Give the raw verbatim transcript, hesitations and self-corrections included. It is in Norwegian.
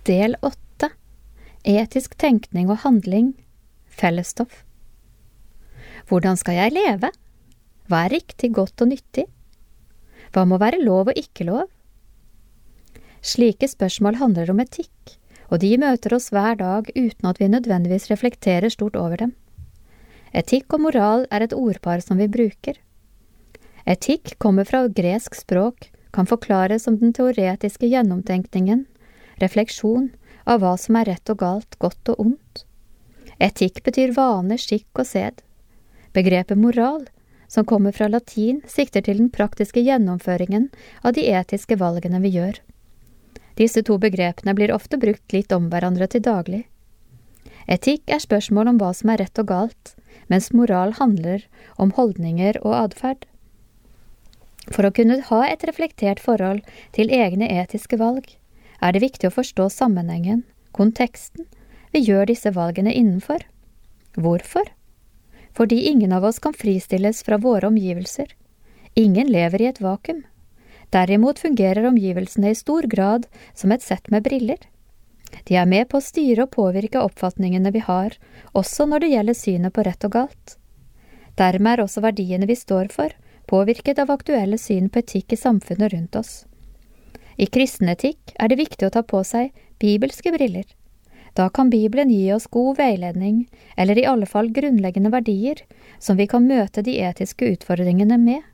Del åtte. Etisk tenkning og handling. Fellesstoff. Hvordan skal jeg leve? Hva er riktig, godt og nyttig? Hva må være lov og ikke lov? Slike spørsmål handler om etikk, og de møter oss hver dag uten at vi nødvendigvis reflekterer stort over dem. Etikk og moral er et ordpar som vi bruker. Etikk kommer fra gresk språk, kan forklares som den teoretiske gjennomtenkningen, refleksjon av hva som er rett og galt, godt og ondt. Etikk betyr vane, skikk og sed. Begrepet moral, som kommer fra latin, sikter til den praktiske gjennomføringen av de etiske valgene vi gjør. Disse to begrepene blir ofte brukt litt om hverandre til daglig. Etikk er spørsmål om hva som er rett og galt, mens moral handler om holdninger og adferd. For å kunne ha et reflektert forhold til egne etiske valg, er det viktig å forstå sammenhengen, konteksten, vi gjør disse valgene innenfor. Hvorfor? Fordi ingen av oss kan fristilles fra våre omgivelser. Ingen lever i et vakuum. Derimot fungerer omgivelsene i stor grad som et sett med briller. De er med på å styre og påvirke oppfatningene vi har, også når det gjelder synet på rett og galt. Dermed er også verdiene vi står for, påvirket av aktuelle syn på etikk i samfunnet rundt oss. I kristen etikk er det viktig å ta på seg bibelske briller. Da kan Bibelen gi oss god veiledning, eller i alle fall grunnleggende verdier, som vi kan møte de etiske utfordringene med.